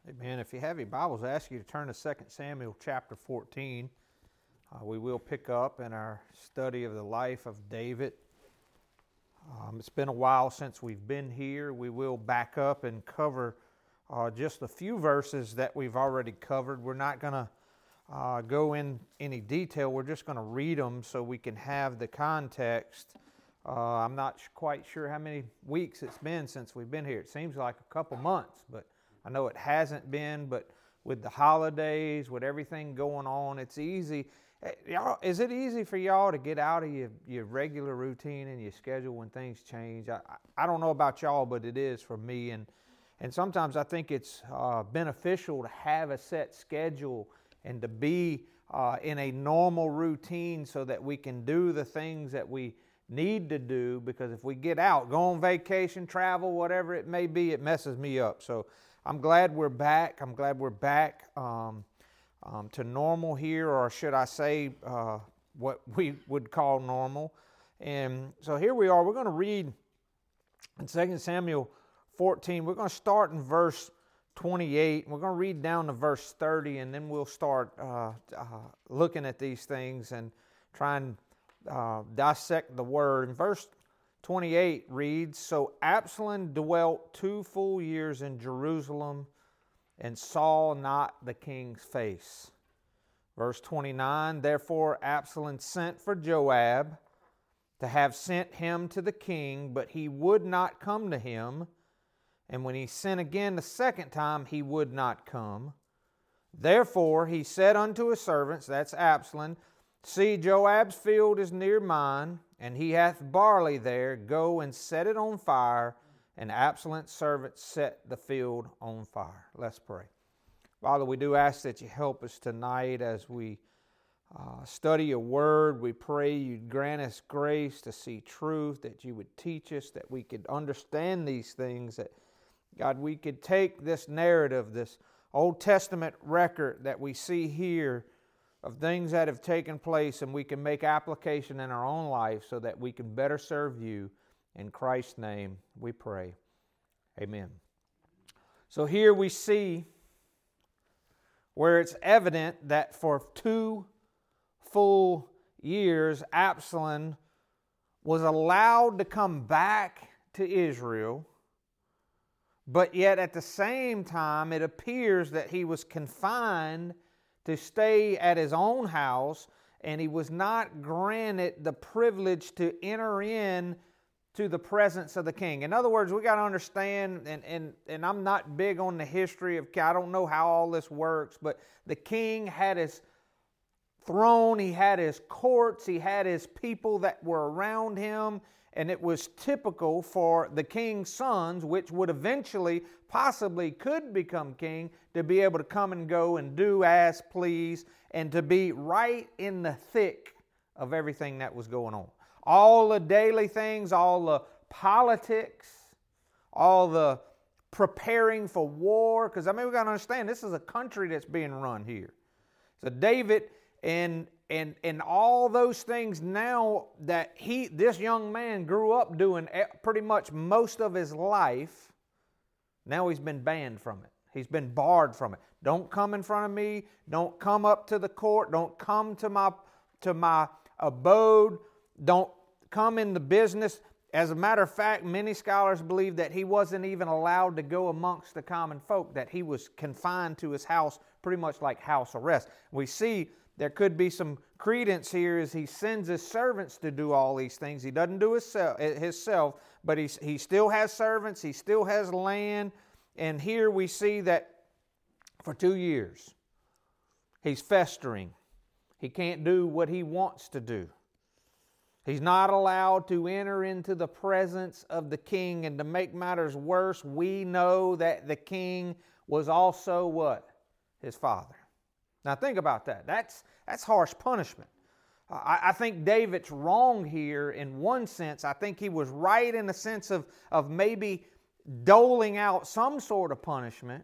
Amen. If you have your Bibles, I ask you to turn to 2 Samuel chapter 14. We will pick up in our study of the life of David. It's been a while since we've been here. We will back up and cover just a few verses that we've already covered. We're not going to go in any detail. We're just going to read them so we can have the context. I'm not quite sure how many weeks it's been since we've been here. It seems like a couple months, but I know it hasn't been, but with the holidays, with everything going on, it's easy. Y'all, is it easy for y'all to get out of your regular routine and your schedule when things change? I don't know about y'all, but it is for me. And sometimes I think it's beneficial to have a set schedule and to be in a normal routine so that we can do the things that we need to do, because if we get out, go on vacation, travel, whatever it may be, it messes me up. So I'm glad we're back. I'm glad we're back to normal here, or should I say what we would call normal. And so here we are. We're going to read in 2 Samuel 14. We're going to start in verse 28. We're going to read down to verse 30, and then we'll start looking at these things and try and dissect the word. And verse 28 reads, "So Absalom dwelt 2 full years in Jerusalem and saw not the king's face." Verse 29, "Therefore Absalom sent for Joab to have sent him to the king, but he would not come to him. And when he sent again the second time, he would not come. Therefore he said unto his servants," that's Absalom, "See, Joab's field is near mine, and he hath barley there. Go and set it on fire." And Absalom's servants set the field on fire. Let's pray. Father, we do ask that you help us tonight as we study your word. We pray you'd grant us grace to see truth, that you would teach us, that we could understand these things, that, God, we could take this narrative, this Old Testament record that we see here of things that have taken place, and we can make application in our own life so that we can better serve you. In Christ's name we pray. Amen. So here we see where it's evident that for 2 full years, Absalom was allowed to come back to Israel, but yet at the same time it appears that he was confined to stay at his own house, and he was not granted the privilege to enter in to the presence of the king. In other words, we got to understand, and I'm not big on the history of, I don't know how all this works, but the king had his throne, he had his courts, he had his people that were around him, and it was typical for the king's sons, which would eventually, possibly could become king, to be able to come and go and do as please, and to be right in the thick of everything that was going on. All the daily things, all the politics, all the preparing for war, because we've got to understand, this is a country that's being run here. So David and all those things now that this young man grew up doing pretty much most of his life, now he's been banned from it. He's been barred from it. Don't come in front of me. Don't come up to the court. Don't come to my abode. Don't come in the business. As a matter of fact, many scholars believe that he wasn't even allowed to go amongst the common folk, that he was confined to his house, pretty much like house arrest. We see there could be some credence here as he sends his servants to do all these things. He doesn't do himself, but he still has servants, he still has land. And here we see that for 2 years, he's festering. He can't do what he wants to do. He's not allowed to enter into the presence of the king. And to make matters worse, we know that the king was also what? His father. Now think about that. That's harsh punishment. I think David's wrong here in one sense. I think he was right in the sense of maybe doling out some sort of punishment.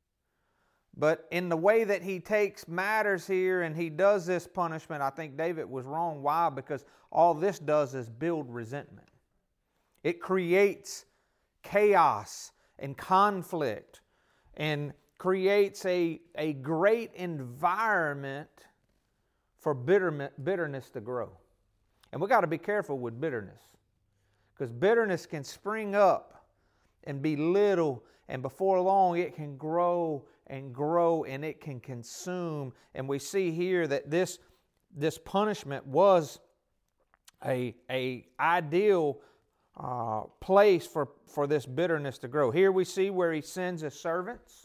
But in the way that he takes matters here and he does this punishment, I think David was wrong. Why? Because all this does is build resentment. It creates chaos and conflict. And creates a great environment for bitterness to grow. And we got to be careful with bitterness, because bitterness can spring up and be little, and before long it can grow and grow, and it can consume. And we see here that this punishment was a ideal place for this bitterness to grow. Here we see where he sends his servants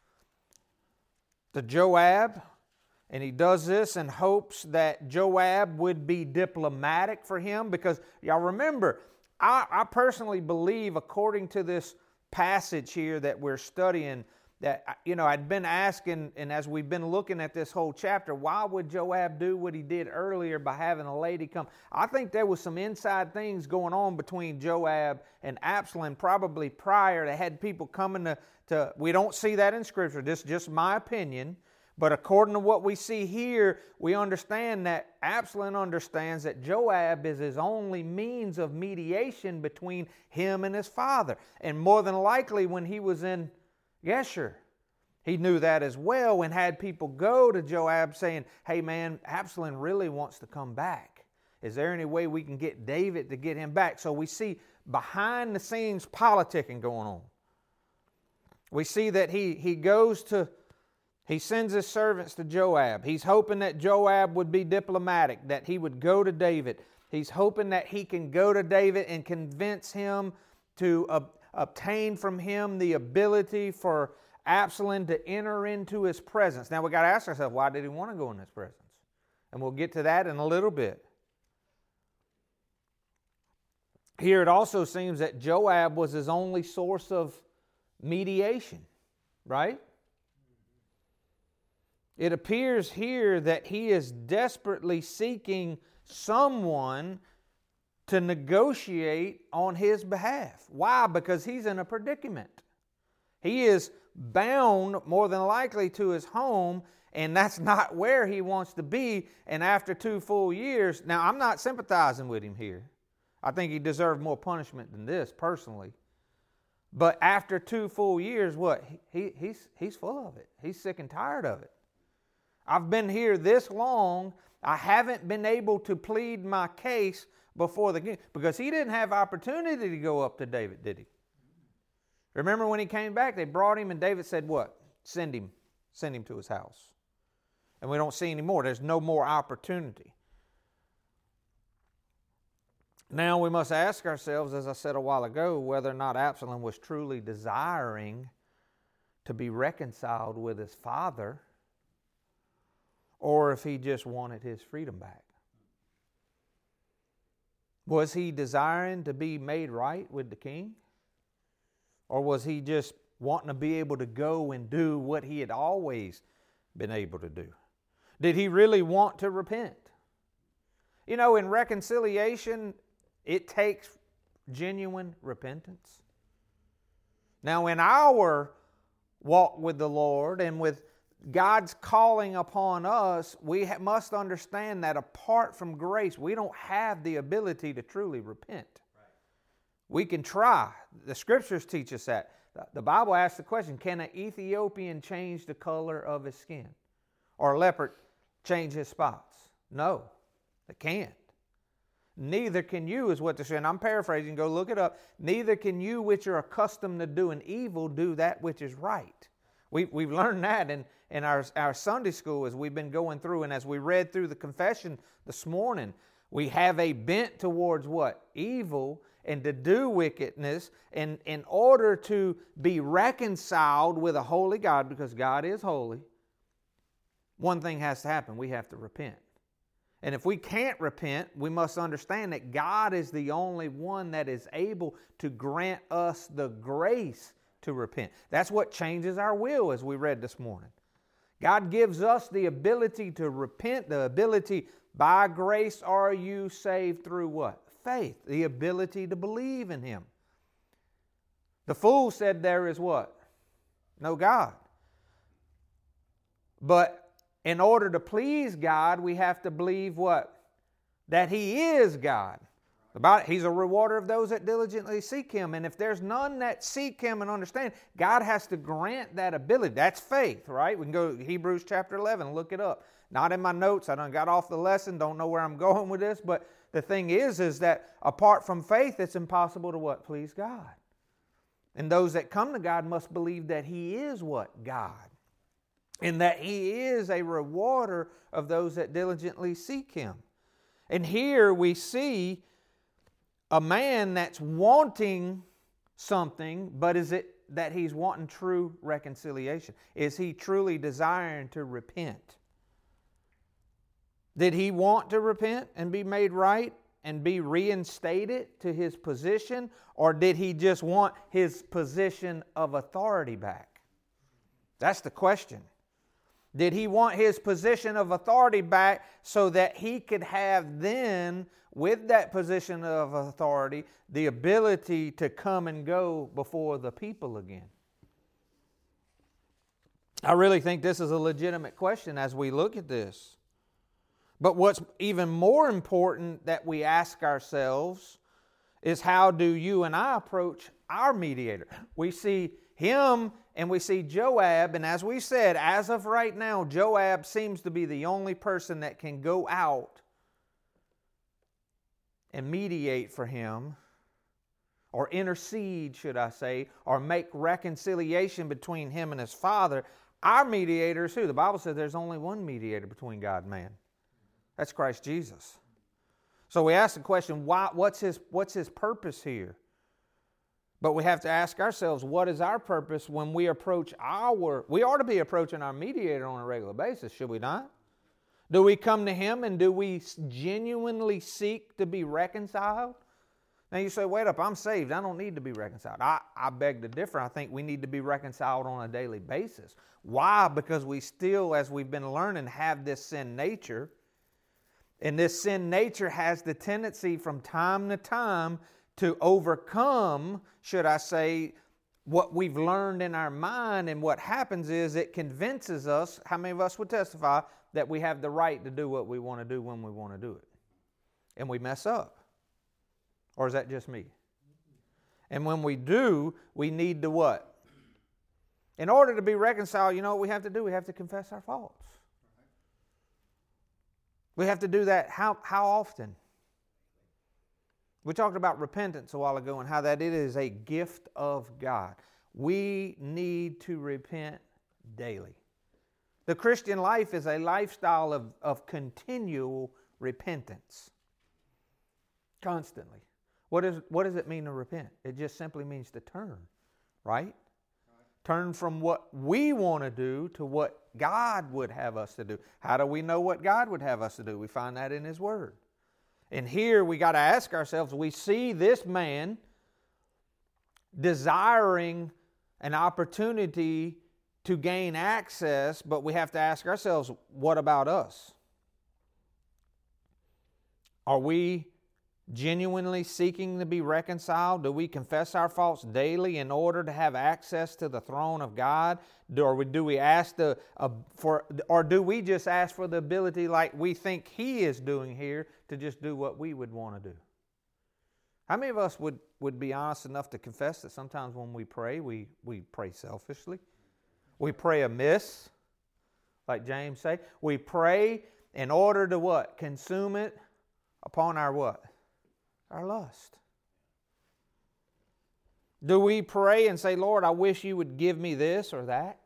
to Joab, and he does this in hopes that Joab would be diplomatic for him, because y'all remember, I personally believe, according to this passage here that we're studying, that, I'd been asking, and as we've been looking at this whole chapter, why would Joab do what he did earlier by having a lady come? I think there was some inside things going on between Joab and Absalom, probably prior, that had people coming to we don't see that in Scripture. This is just my opinion. But according to what we see here, we understand that Absalom understands that Joab is his only means of mediation between him and his father. And more than likely, when he was in Geshur, he knew that as well, and had people go to Joab saying, hey man, Absalom really wants to come back. Is there any way we can get David to get him back? So we see behind the scenes politicking going on. We see that he sends his servants to Joab. He's hoping that Joab would be diplomatic, that he would go to David. He's hoping that he can go to David and convince him to obtain from him the ability for Absalom to enter into his presence. Now we got to ask ourselves, why did he want to go in his presence? And we'll get to that in a little bit. Here it also seems that Joab was his only source of mediation, right? It appears here that he is desperately seeking someone to negotiate on his behalf. Why? Because he's in a predicament. He is bound, more than likely, to his home, and that's not where he wants to be. And after 2 full years, now I'm not sympathizing with him here. I think he deserved more punishment than this, personally. But after 2 full years, what? He's full of it. He's sick and tired of it. I've been here this long. I haven't been able to plead my case before the king, because he didn't have opportunity to go up to David, did he? Remember when he came back, they brought him, and David said what? Send him to his house. And we don't see any more. There's no more opportunity. Now we must ask ourselves, as I said a while ago, whether or not Absalom was truly desiring to be reconciled with his father, or if he just wanted his freedom back. Was he desiring to be made right with the king? Or was he just wanting to be able to go and do what he had always been able to do? Did he really want to repent? In reconciliation, it takes genuine repentance. Now, in our walk with the Lord and with God's calling upon us, we must understand that apart from grace, we don't have the ability to truly repent. Right. We can try. The Scriptures teach us that. The Bible asks the question, can an Ethiopian change the color of his skin? Or a leopard change his spots? No, they can't. Neither can you, is what they're saying. I'm paraphrasing, go look it up. Neither can you, which are accustomed to doing evil, do that which is right. We've learned that in our Sunday school as we've been going through, and as we read through the confession this morning. We have a bent towards what? Evil, and to do wickedness, and in order to be reconciled with a holy God, because God is holy, one thing has to happen. We have to repent. And if we can't repent, we must understand that God is the only one that is able to grant us the grace to repent. That's what changes our will, as we read this morning. God gives us the ability to repent, the ability, by grace are you saved through what? Faith, the ability to believe in Him. The fool said there is what? No God. But in order to please God, we have to believe what? That He is God. He's a rewarder of those that diligently seek Him. And if there's none that seek Him and understand, God has to grant that ability. That's faith, right? We can go to Hebrews chapter 11 and look it up. Not in my notes. I done got off the lesson. Don't know where I'm going with this. But the thing is that apart from faith, it's impossible to what? Please God. And those that come to God must believe that He is what? God. And that He is a rewarder of those that diligently seek Him. And here we see a man that's wanting something, but is it that he's wanting true reconciliation? Is he truly desiring to repent? Did he want to repent and be made right and be reinstated to his position? Or did he just want his position of authority back? That's the question. Did he want his position of authority back so that he could have then, with that position of authority, the ability to come and go before the people again? I really think this is a legitimate question as we look at this. But what's even more important that we ask ourselves is, how do you and I approach our mediator? We see him and we see Joab, and as we said, as of right now, Joab seems to be the only person that can go out and mediate for him, or intercede, should I say, or make reconciliation between him and his father. Our mediator is who? The Bible says there's only one mediator between God and man. That's Christ Jesus. So we ask the question, what's his purpose here? But we have to ask ourselves, what is our purpose when we approach we ought to be approaching our mediator on a regular basis, should we not? Do we come to him and do we genuinely seek to be reconciled? Now you say, wait up, I'm saved. I don't need to be reconciled. I beg to differ. I think we need to be reconciled on a daily basis. Why? Because we still, as we've been learning, have this sin nature. And this sin nature has the tendency from time to time to overcome, should I say, what we've learned in our mind. And what happens is it convinces us, how many of us would testify, that we have the right to do what we want to do when we want to do it. And we mess up. Or is that just me? And when we do, we need to what? In order to be reconciled, you know what we have to do? We have to confess our faults. We have to do that how often? We talked about repentance a while ago and how that it is a gift of God. We need to repent daily. The Christian life is a lifestyle of continual repentance. Constantly. What does it mean to repent? It just simply means to turn, right? Turn from what we want to do to what God would have us to do. How do we know what God would have us to do? We find that in His Word. And here we got to ask ourselves, we see this man desiring an opportunity to gain access, but we have to ask ourselves, what about us? Are we genuinely seeking to be reconciled? Do we confess our faults daily in order to have access to the throne of God? Or do we ask or do we just ask for the ability, like we think He is doing here, to just do what we would want to do? How many of us would be honest enough to confess that sometimes when we pray, we pray selfishly? We pray amiss, like James say. We pray in order to what? Consume it upon our what? Our lust. Do we pray and say, Lord, I wish you would give me this or that?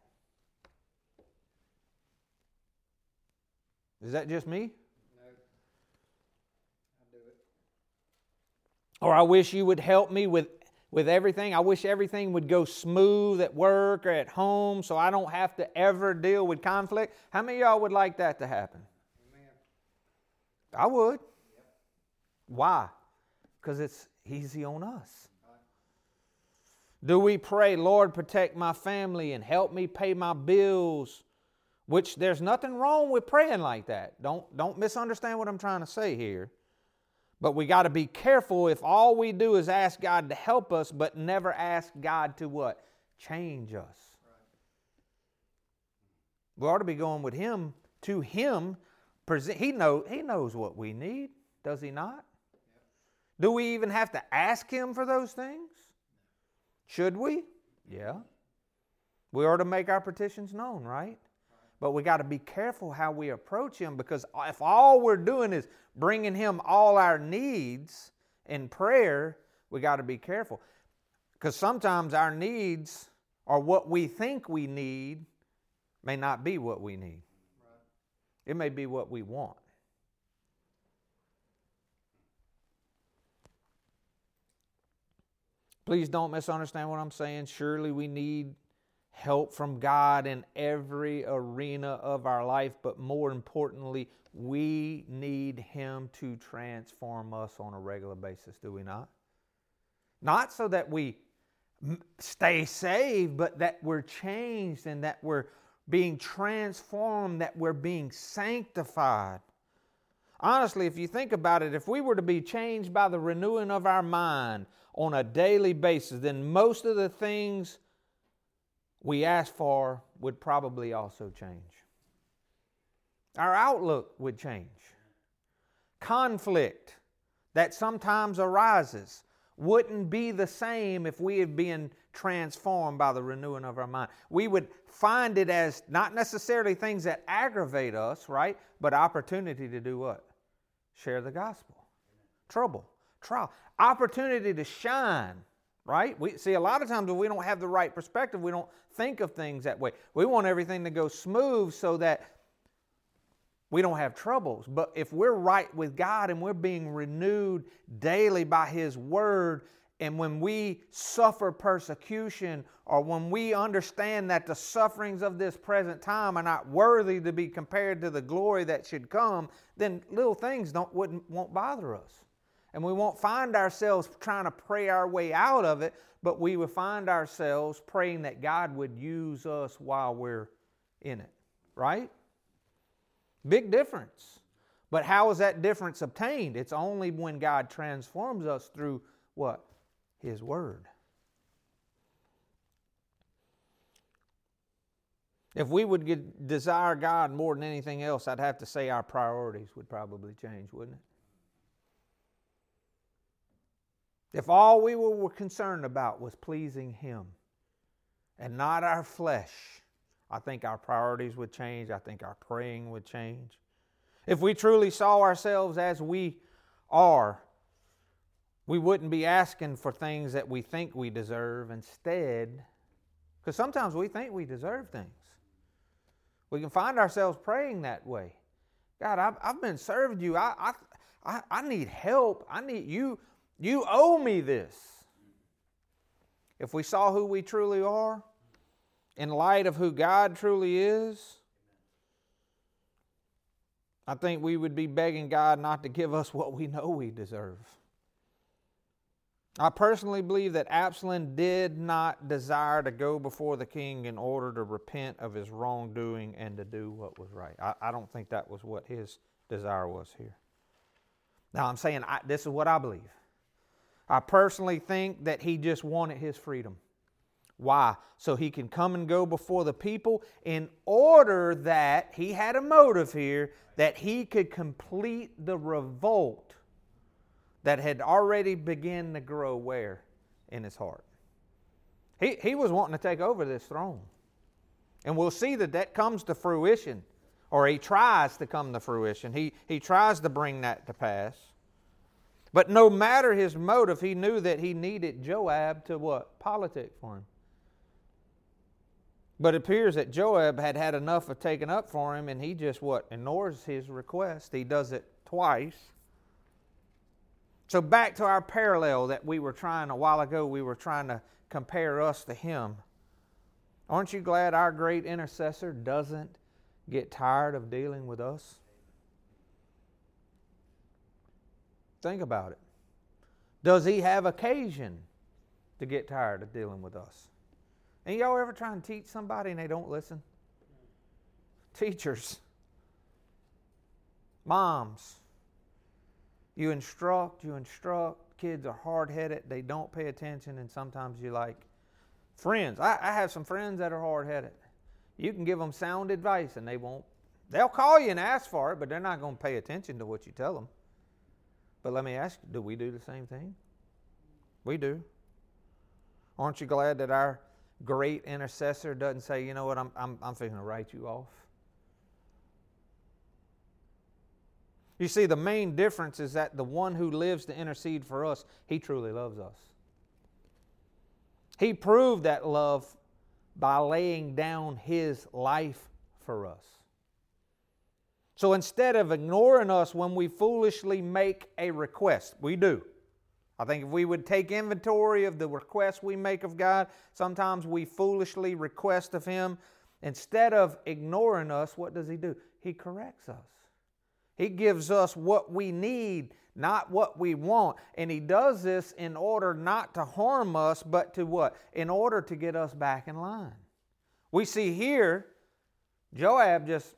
Is that just me? No. I do it. Or I wish you would help me with everything. I wish everything would go smooth at work or at home so I don't have to ever deal with conflict. How many of y'all would like that to happen? Amen. I would. Yep. Why? Because it's easy on us. Do we pray, Lord, protect my family and help me pay my bills? Which there's nothing wrong with praying like that. Don't misunderstand what I'm trying to say here. But we got to be careful if all we do is ask God to help us, but never ask God to what? Change us. Right. We ought to be going with Him, to Him. He knows what we need, does He not? Do we even have to ask Him for those things? Should we? Yeah. We are to make our petitions known, right? But we got to be careful how we approach Him, because if all we're doing is bringing Him all our needs in prayer, we got to be careful. Because sometimes our needs, or what we think we need, may not be what we need. It may be what we want. Please don't misunderstand what I'm saying. Surely we need help from God in every arena of our life, but more importantly, we need Him to transform us on a regular basis, do we not? Not so that we stay saved, but that we're changed and that we're being transformed, that we're being sanctified. Honestly, if you think about it, if we were to be changed by the renewing of our mind on a daily basis, then most of the things we ask for would probably also change. Our outlook would change. Conflict that sometimes arises wouldn't be the same if we had been transformed by the renewing of our mind. We would find it as not necessarily things that aggravate us, right? But opportunity to do what? Share the gospel. Trouble, trial, opportunity to shine, right? We see a lot of times when we don't have the right perspective, we don't think of things that way. We want everything to go smooth so that we don't have troubles. But if we're right with God and we're being renewed daily by His Word, and when we suffer persecution, or when we understand that the sufferings of this present time are not worthy to be compared to the glory that should come, then little things won't bother us. And we won't find ourselves trying to pray our way out of it, but we will find ourselves praying that God would use us while we're in it. Right? Big difference. But how is that difference obtained? It's only when God transforms us through what? His Word. If we would desire God more than anything else, I'd have to say our priorities would probably change, wouldn't it? If all we were concerned about was pleasing Him and not our flesh, I think our priorities would change. I think our praying would change. If we truly saw ourselves as we are, we wouldn't be asking for things that we think we deserve instead, because sometimes we think we deserve things. We can find ourselves praying that way. God, I've been serving you. I need help. I need you. You owe me this. If we saw who we truly are, in light of who God truly is, I think we would be begging God not to give us what we know we deserve. I personally believe that Absalom did not desire to go before the king in order to repent of his wrongdoing and to do what was right. I don't think that was what his desire was here. Now I'm saying this is what I believe. I personally think that he just wanted his freedom. Why? So he can come and go before the people in order that he had a motive here that he could complete the revolt that had already begun to grow where? In his heart. He was wanting to take over this throne. And we'll see that comes to fruition, or he tries to come to fruition. He tries to bring that to pass. But no matter his motive, he knew that he needed Joab to what? Politic for him. But it appears that Joab had enough of taking up for him, and he just what? Ignores his request. He does it twice. So back to our parallel that we were trying a while ago, we were trying to compare us to him. Aren't you glad our great intercessor doesn't get tired of dealing with us? Think about it. Does he have occasion to get tired of dealing with us? And y'all ever try and teach somebody and they don't listen? Teachers, moms, you instruct, kids are hard-headed, they don't pay attention, and sometimes you like friends. I have some friends that are hard-headed. You can give them sound advice and they won't. They'll call you and ask for it, but they're not going to pay attention to what you tell them. But let me ask you, do we do the same thing? We do. Aren't you glad that our great intercessor doesn't say, you know what, I'm fixing to write you off? You see, the main difference is that the one who lives to intercede for us, he truly loves us. He proved that love by laying down his life for us. So instead of ignoring us when we foolishly make a request, we do. I think if we would take inventory of the requests we make of God, sometimes we foolishly request of Him. Instead of ignoring us, what does He do? He corrects us. He gives us what we need, not what we want. And He does this in order not to harm us, but to what? In order to get us back in line. We see here, Joab just,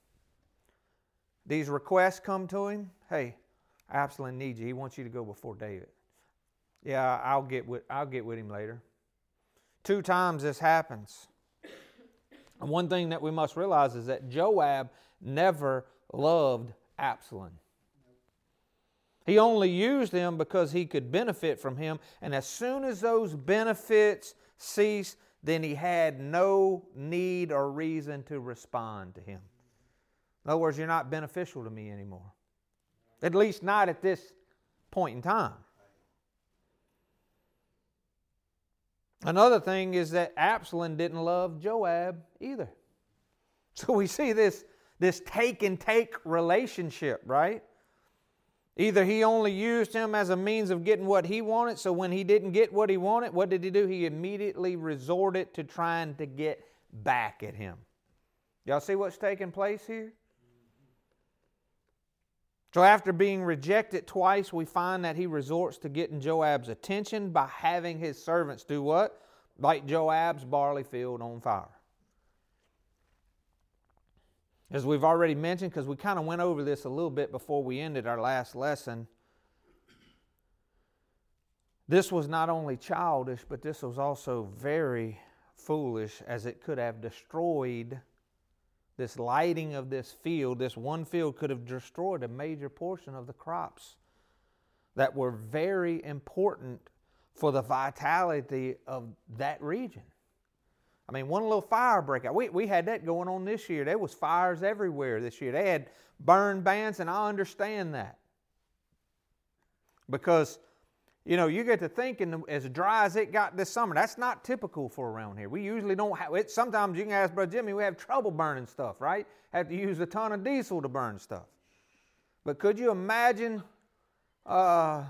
these requests come to him. Hey, Absalom needs you. He wants you to go before David. Yeah, I'll get with him later. 2 times this happens. And one thing that we must realize is that Joab never loved Absalom. He only used him because he could benefit from him. And as soon as those benefits ceased, then he had no need or reason to respond to him. In other words, you're not beneficial to me anymore. At least not at this point in time. Another thing is that Absalom didn't love Joab either. So we see this take and take relationship, right? Either he only used him as a means of getting what he wanted, so when he didn't get what he wanted, what did he do? He immediately resorted to trying to get back at him. Y'all see what's taking place here? So after being rejected twice, we find that he resorts to getting Joab's attention by having his servants do what? Light Joab's barley field on fire. As we've already mentioned, because we kind of went over this a little bit before we ended our last lesson, this was not only childish, but this was also very foolish, as it could have destroyed this lighting of this field. This one field could have destroyed a major portion of the crops that were very important for the vitality of that region. I mean, one little fire breakout. We had that going on this year. There was fires everywhere this year. They had burn bans, and I understand that. Because, you know, you get to thinking as dry as it got this summer. That's not typical for around here. We usually don't have it. Sometimes you can ask Brother Jimmy, we have trouble burning stuff, right? Have to use a ton of diesel to burn stuff. But could you imagine a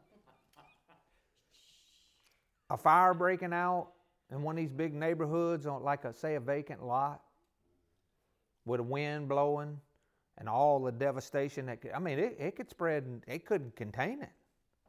fire breaking out in one of these big neighborhoods on, like, say, a vacant lot with a wind blowing and all the devastation that could, I mean, it could spread and it couldn't contain it.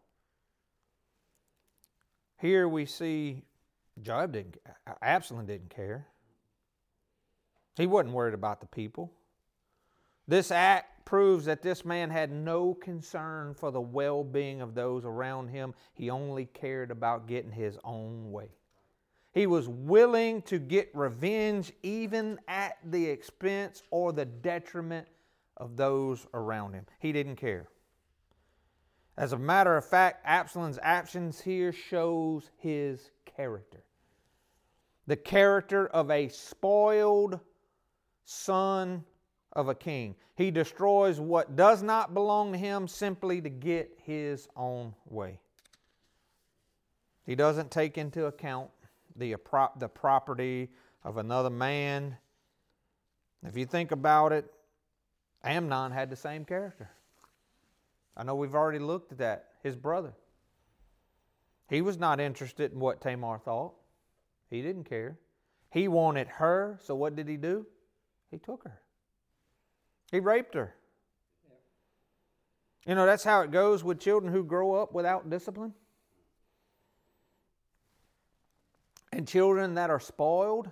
Here we see Absalom didn't care. He wasn't worried about the people. This act proves that this man had no concern for the well-being of those around him. He only cared about getting his own way. He was willing to get revenge even at the expense or the detriment of those around him. He didn't care. As a matter of fact, Absalom's actions here shows his character. The character of a spoiled son of a king. He destroys what does not belong to him simply to get his own way. He doesn't take into account the property of another man. If you think about it, Amnon had the same character. I know we've already looked at that. His brother. He was not interested in what Tamar thought. He didn't care. He wanted her, so what did he do? He took her. He raped her. You know, that's how it goes with children who grow up without discipline. And children that are spoiled.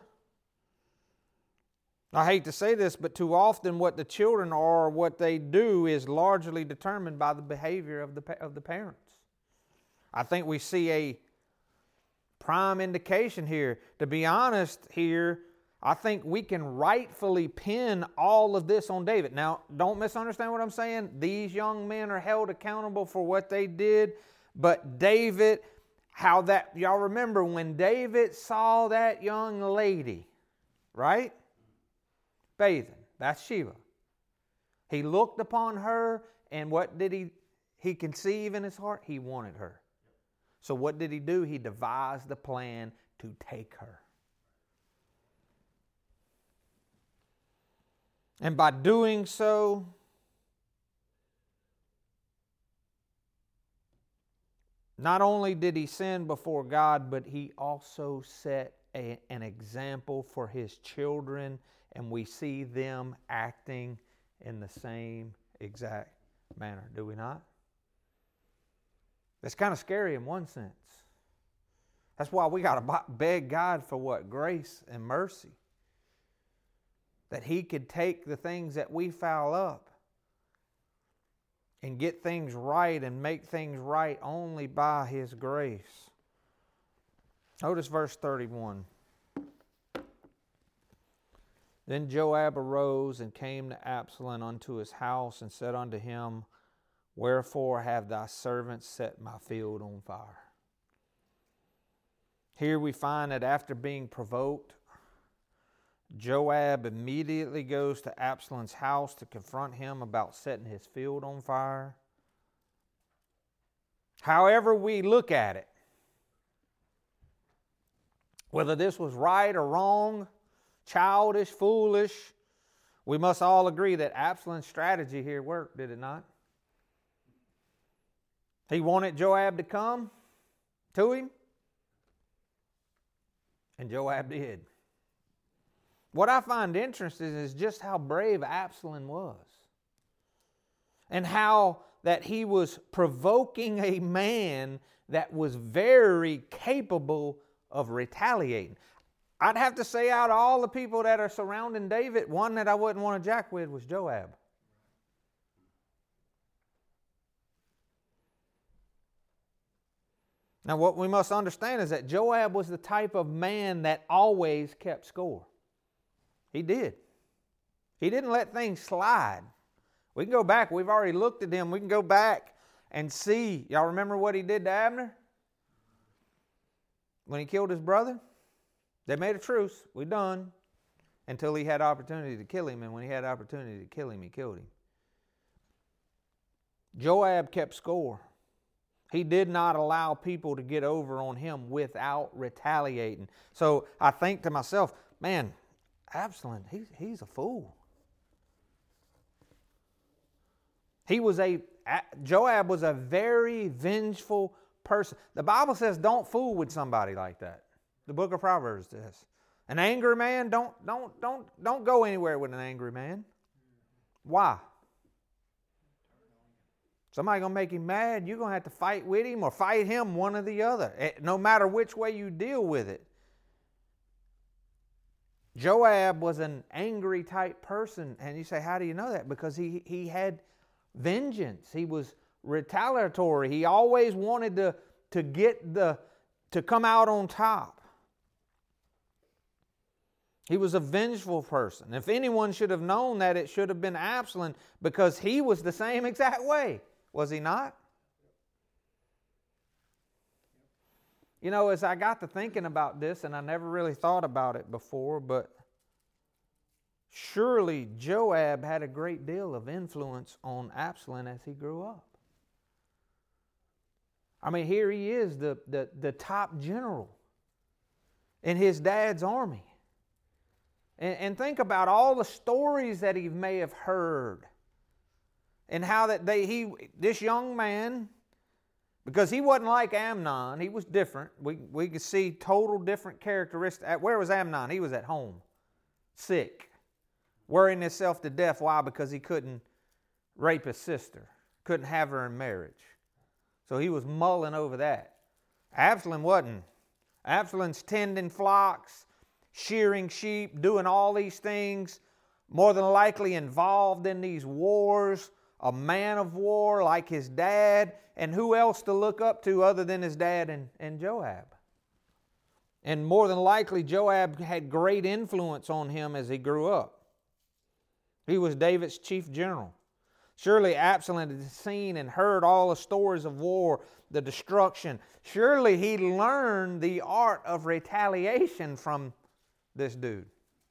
I hate to say this, but too often what the children are, what they do, is largely determined by the behavior of the parents. I think we see a prime indication here. To be honest here, I think we can rightfully pin all of this on David. Now, don't misunderstand what I'm saying. These young men are held accountable for what they did. But David, y'all remember when David saw that young lady, right? Bathing, Bathsheba. He looked upon her, and what did he conceive in his heart? He wanted her. So what did he do? He devised the plan to take her. And by doing so, not only did he sin before God, but he also set an example for his children, and we see them acting in the same exact manner, do we not? It's kind of scary in one sense. That's why we got to beg God for what? Grace and mercy. That He could take the things that we foul up and get things right and make things right only by His grace. Notice verse 31. Then Joab arose and came to Absalom unto his house and said unto him, Wherefore have thy servants set my field on fire? Here we find that after being provoked, Joab immediately goes to Absalom's house to confront him about setting his field on fire. However we look at it, whether this was right or wrong, childish, foolish, we must all agree that Absalom's strategy here worked, did it not? He wanted Joab to come to him, and Joab did. What I find interesting is just how brave Absalom was, and how that he was provoking a man that was very capable of retaliating. I'd have to say out of all the people that are surrounding David, one that I wouldn't want to jack with was Joab. Now what we must understand is that Joab was the type of man that always kept score. He did. He didn't let things slide. We can go back. We've already looked at him. We can go back and see. Y'all remember what he did to Abner? When he killed his brother? They made a truce. We're done. Until he had opportunity to kill him. And when he had opportunity to kill him, he killed him. Joab kept score. He did not allow people to get over on him without retaliating. So I think to myself, man, Absalom, he's a fool. Joab was a very vengeful person. The Bible says don't fool with somebody like that. The book of Proverbs says. An angry man, don't go anywhere with an angry man. Why? Somebody going to make him mad, you're going to have to fight with him or fight him, one or the other, no matter which way you deal with it. Joab was an angry type person, and you say, how do you know that? Because he had vengeance. He was retaliatory. He always wanted to come out on top. He was a vengeful person. If anyone should have known that, it should have been Absalom, because he was the same exact way. Was he not? You know, as I got to thinking about this, and I never really thought about it before, but surely Joab had a great deal of influence on Absalom as he grew up. I mean, here he is, the top general in his dad's army. And think about all the stories that he may have heard. And how that this young man, because he wasn't like Amnon, he was different. We could see total different characteristics. Where was Amnon? He was at home, sick, worrying himself to death. Why? Because he couldn't rape his sister, couldn't have her in marriage. So he was mulling over that. Absalom wasn't. Absalom's tending flocks, shearing sheep, doing all these things, more than likely involved in these wars, a man of war like his dad, and who else to look up to other than his dad and Joab? And more than likely, Joab had great influence on him as he grew up. He was David's chief general. Surely Absalom had seen and heard all the stories of war, the destruction. Surely he learned the art of retaliation from this dude.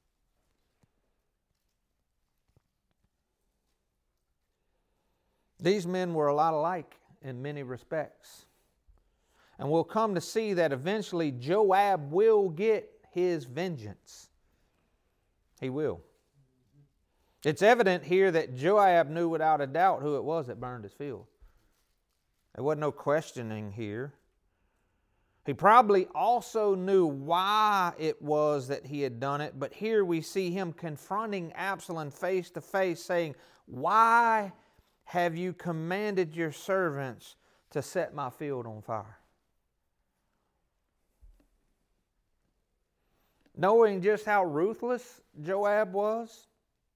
These men were a lot alike in many respects. And we'll come to see that eventually Joab will get his vengeance. He will. It's evident here that Joab knew without a doubt who it was that burned his field. There wasn't no questioning here. He probably also knew why it was that he had done it, but here we see him confronting Absalom face to face, saying, "Why have you commanded your servants to set my field on fire?" Knowing just how ruthless Joab was,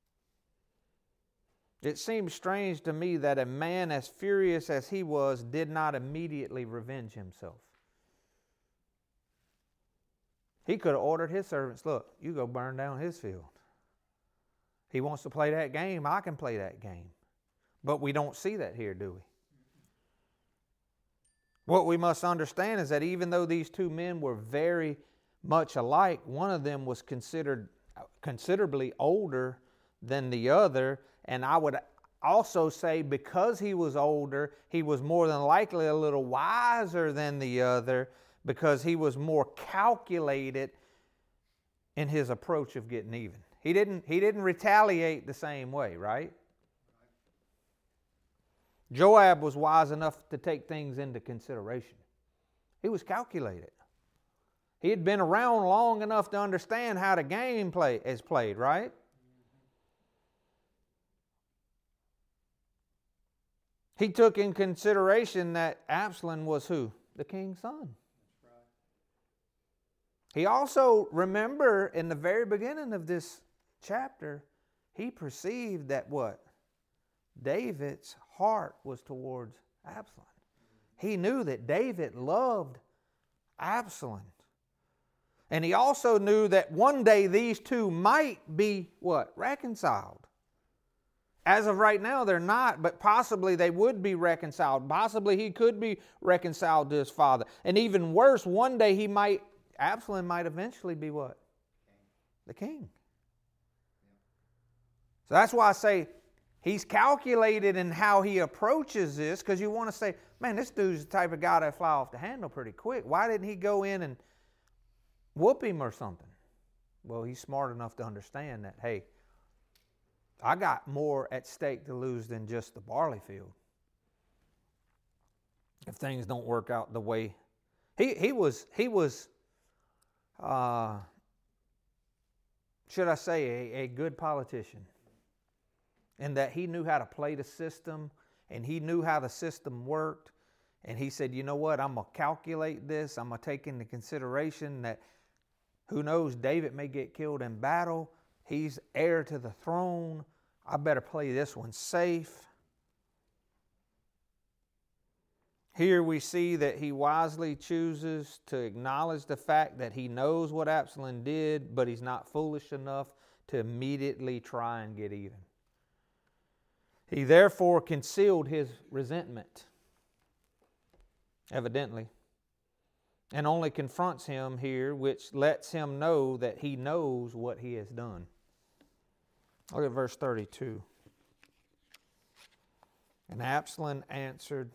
it seems strange to me that a man as furious as he was did not immediately revenge himself. He could have ordered his servants, "Look, you go burn down his field. He wants to play that game, I can play that game." But we don't see that here, do we? What we must understand is that even though these two men were very much alike, one of them was considered considerably older than the other, and I would also say because he was older, he was more than likely a little wiser than the other because he was more calculated in his approach of getting even. He didn't retaliate the same way, right? Joab was wise enough to take things into consideration. He was calculated. He had been around long enough to understand how the game is played, right? He took in consideration that Absalom was who? The king's son. He also, remember, in the very beginning of this chapter, he perceived that what? David's heart was towards Absalom. He knew that David loved Absalom. And he also knew that one day these two might be what? Reconciled. As of right now, they're not, but possibly they would be reconciled. Possibly he could be reconciled to his father. And even worse, one day Absalom might eventually be what? The king. So that's why I say he's calculated in how he approaches this, because you want to say, man, this dude's the type of guy that fly off the handle pretty quick. Why didn't he go in and whoop him or something? Well, he's smart enough to understand that, hey, I got more at stake to lose than just the barley field. If things don't work out the way he was should I say a good politician, in that he knew how to play the system and he knew how the system worked, and he said, you know what, I'm going to calculate this. I'm going to take into consideration that who knows, David may get killed in battle. He's heir to the throne. I better play this one safe. Here we see that he wisely chooses to acknowledge the fact that he knows what Absalom did, but he's not foolish enough to immediately try and get even. He therefore concealed his resentment, evidently, and only confronts him here, which lets him know that he knows what he has done. Look at verse 32. And Absalom answered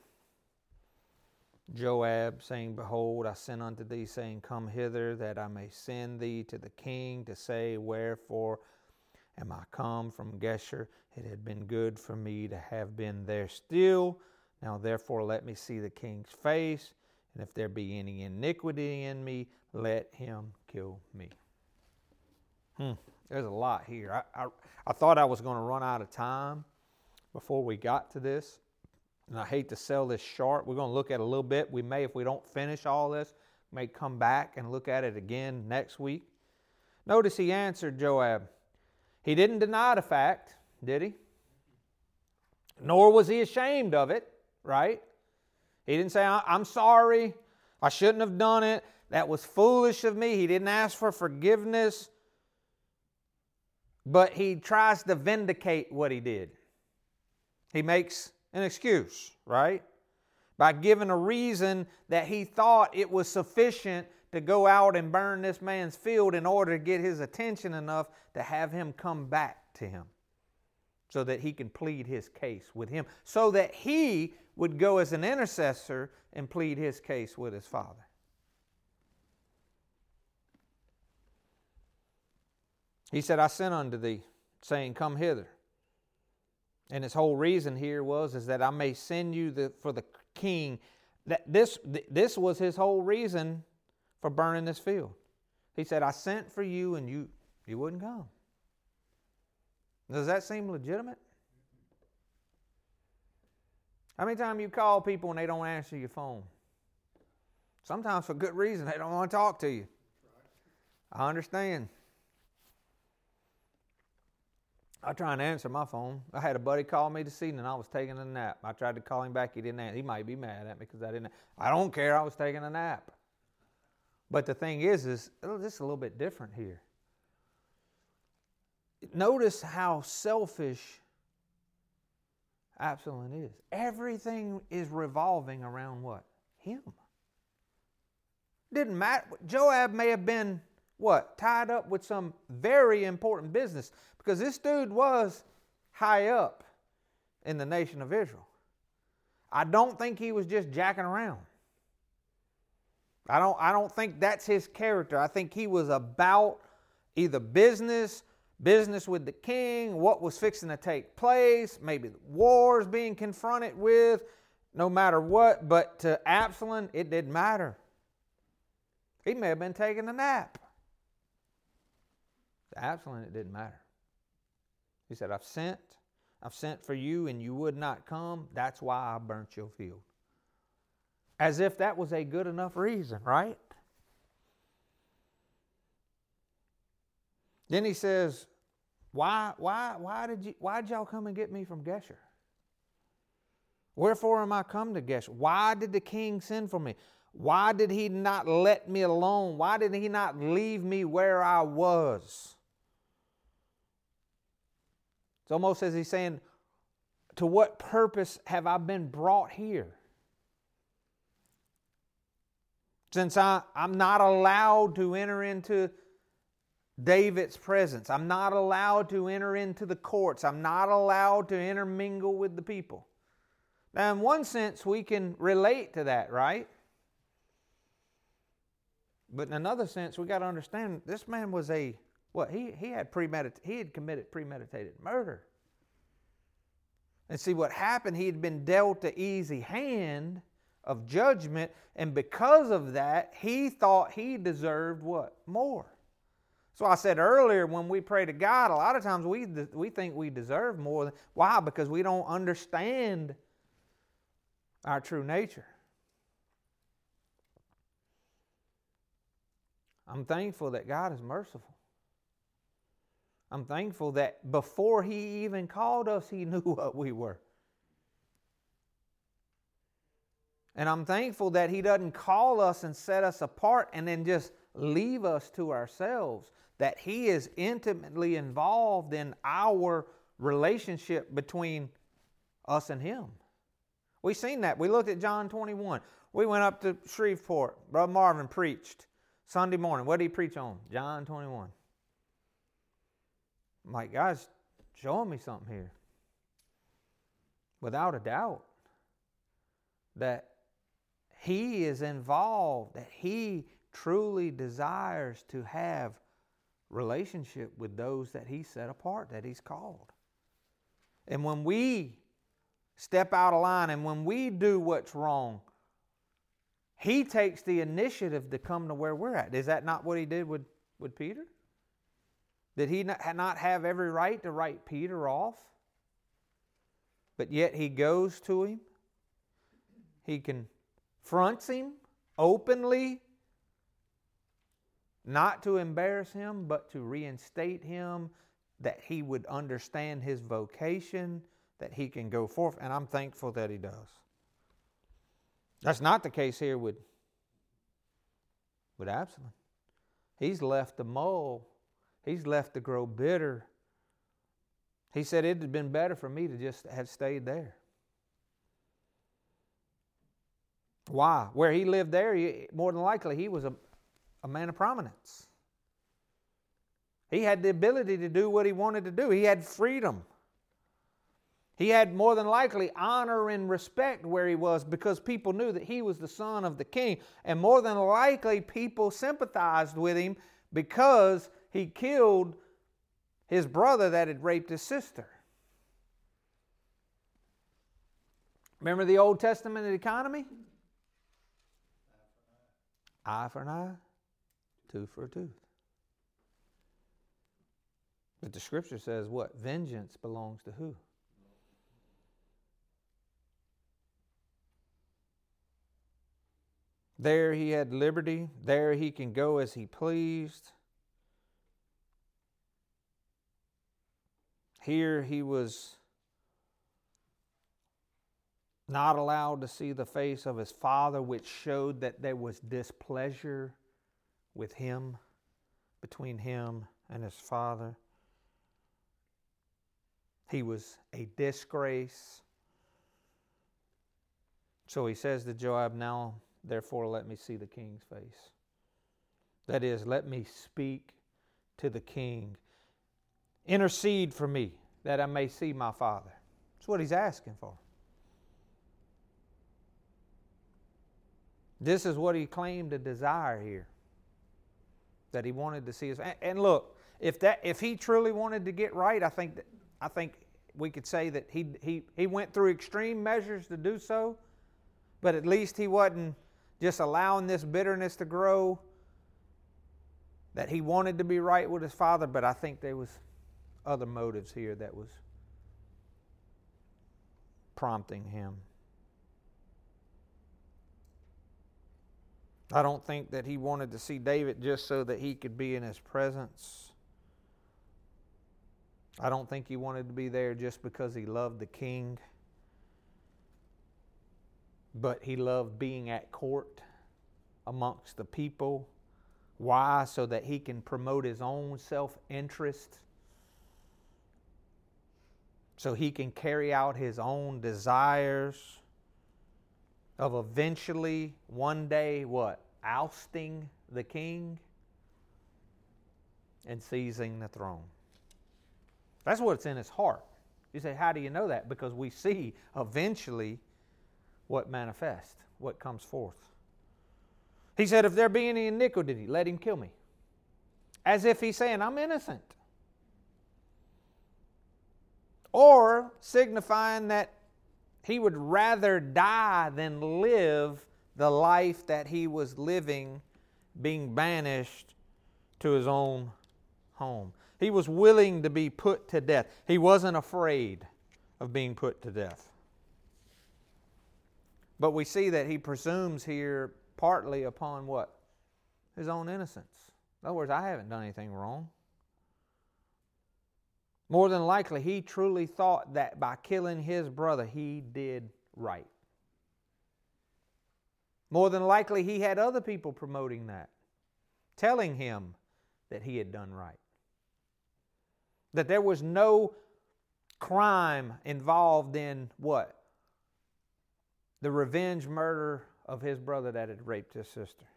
Joab, saying, Behold, I sent unto thee, saying, Come hither, that I may send thee to the king, to say, Wherefore am I come from Geshur? It had been good for me to have been there still. Now therefore let me see the king's face, and if there be any iniquity in me, let him kill me. There's a lot here. I thought I was going to run out of time before we got to this. And I hate to sell this short. We're going to look at it a little bit. We may, if we don't finish all this, may come back and look at it again next week. Notice he answered Joab. He didn't deny the fact, did he? Nor was he ashamed of it, right? He didn't say, I'm sorry, I shouldn't have done it. that was foolish of me. He didn't ask for forgiveness, but he tries to vindicate what he did. He makes an excuse, right? By giving a reason that he thought it was sufficient to go out and burn this man's field in order to get his attention enough to have him come back to him so that he can plead his case with him, so that he would go as an intercessor and plead his case with his Father. He said, I sent unto thee, saying, come hither. And his whole reason here is that I may send you for the king. This was his whole reason for burning this field. He said, I sent for you and you wouldn't come. Does that seem legitimate? How many times you call people and they don't answer your phone? Sometimes for good reason. They don't want to talk to you. I understand. I try and answer my phone. I had a buddy call me this evening. I was taking a nap. I tried to call him back. He didn't answer. He might be mad at me because I didn't. I don't care. I was taking a nap. But the thing is this is a little bit different here. Notice how selfish Absalom is. Everything is revolving around what? Him. Didn't matter. Joab may have been what? Tied up with some very important business, because this dude was high up in the nation of Israel. I don't think he was just jacking around. I don't think that's his character. I think he was about either business with the king, what was fixing to take place, maybe wars being confronted with, no matter what. But to Absalom, it didn't matter. He may have been taking a nap. To Absalom, it didn't matter. He said, I've sent for you and you would not come. That's why I burnt your field. As if that was a good enough reason, right? Then he says, why'd y'all come and get me from Geshur? Wherefore am I come to Geshur? Why did the king send for me? Why did he not let me alone? Why did he not leave me where I was? It's almost as he's saying, to what purpose have I been brought here? Since I'm not allowed to enter into David's presence. I'm not allowed to enter into the courts. I'm not allowed to intermingle with the people. Now, in one sense, we can relate to that, right? But in another sense, we got to understand this man was he had committed premeditated murder. And see what happened, he had been dealt the easy hand of judgment, and because of that, he thought he deserved what? More. So I said earlier, when we pray to God, a lot of times we think we deserve more. Why? Because we don't understand our true nature. I'm thankful that God is merciful. I'm thankful that before He even called us, He knew what we were. And I'm thankful that He doesn't call us and set us apart and then just leave us to ourselves. That He is intimately involved in our relationship between us and Him. We've seen that. We looked at John 21. We went up to Shreveport. Brother Marvin preached Sunday morning. What did he preach on? John 21. I'm like, God's showing me something here. Without a doubt. That He is involved. That He truly desires to have relationship with those that He set apart, that He's called. And when we step out of line and when we do what's wrong, He takes the initiative to come to where we're at. Is that not what He did with Peter? Did He not have every right to write Peter off? But yet He goes to him. He confronts him openly, not to embarrass him, but to reinstate him, that he would understand his vocation, that he can go forth. And I'm thankful that He does. That's not the case here with with Absalom. He's left to mull. He's left to grow bitter. He said it had been better for me to just have stayed there. Why? Where he lived there, more than likely, he was a man of prominence. He had the ability to do what he wanted to do. He had freedom. He had more than likely honor and respect where he was because people knew that he was the son of the king. And more than likely, people sympathized with him because he killed his brother that had raped his sister. Remember the Old Testament economy? Eye for an eye, tooth for a tooth. But the Scripture says what? Vengeance belongs to who? There he had liberty. There he can go as he pleased. Here he was not allowed to see the face of his father, which showed that there was displeasure with him, between him and his father. He was a disgrace. So he says to Joab, now, therefore, let me see the king's face. That is, let me speak to the king. Intercede for me, that I may see my father. That's what he's asking for. This is what he claimed to desire here. That he wanted to see his... And look, if he truly wanted to get right, I think we could say that he went through extreme measures to do so, but at least he wasn't just allowing this bitterness to grow, that he wanted to be right with his father, but I think there was other motives here that was prompting him. I don't think that he wanted to see David just so that he could be in his presence. I don't think he wanted to be there just because he loved the king. But he loved being at court amongst the people. Why? So that he can promote his own self-interest. So he can carry out his own desires of eventually, one day, what? Ousting the king and seizing the throne. That's what's in his heart. You say, how do you know that? Because we see eventually what manifests, what comes forth. He said, if there be any iniquity, let him kill me. As if he's saying, I'm innocent. Or signifying that he would rather die than live the life that he was living, being banished to his own home. He was willing to be put to death. He wasn't afraid of being put to death. But we see that he presumes here partly upon what? His own innocence. In other words, I haven't done anything wrong. More than likely, he truly thought that by killing his brother, he did right. More than likely, he had other people promoting that, telling him that he had done right. That there was no crime involved in what? The revenge murder of his brother that had raped his sister.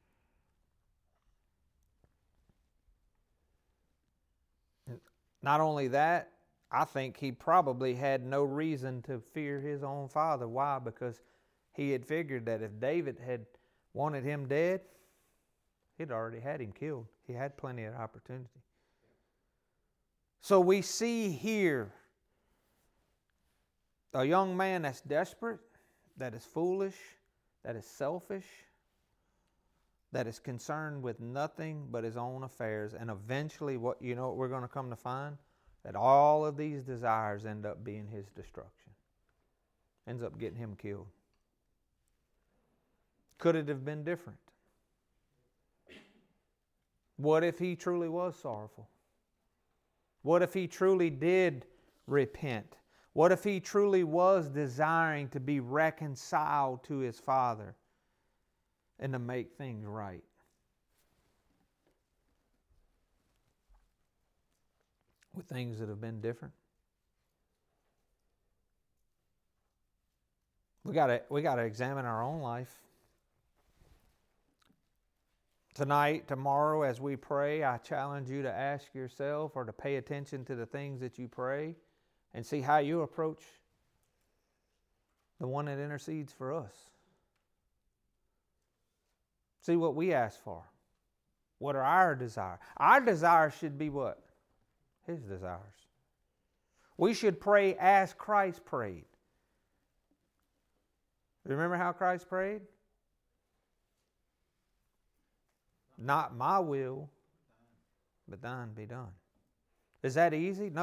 Not only that, I think he probably had no reason to fear his own father. Why? Because he had figured that if David had wanted him dead, he'd already had him killed. He had plenty of opportunity. So we see here a young man that's desperate, that is foolish, that is selfish, that is concerned with nothing but his own affairs. And eventually, what we're going to come to find? That all of these desires end up being his destruction. Ends up getting him killed. Could it have been different? What if he truly was sorrowful? What if he truly did repent? What if he truly was desiring to be reconciled to his father and to make things right? with things that have been different? We gotta examine our own life. Tonight, tomorrow, as we pray, I challenge you to ask yourself or to pay attention to the things that you pray and see how you approach the one that intercedes for us. See what we ask for. What are our desires? Our desires should be what? His desires. We should pray as Christ prayed. Remember how Christ prayed? Not my will, but thine be done. Is that easy? No.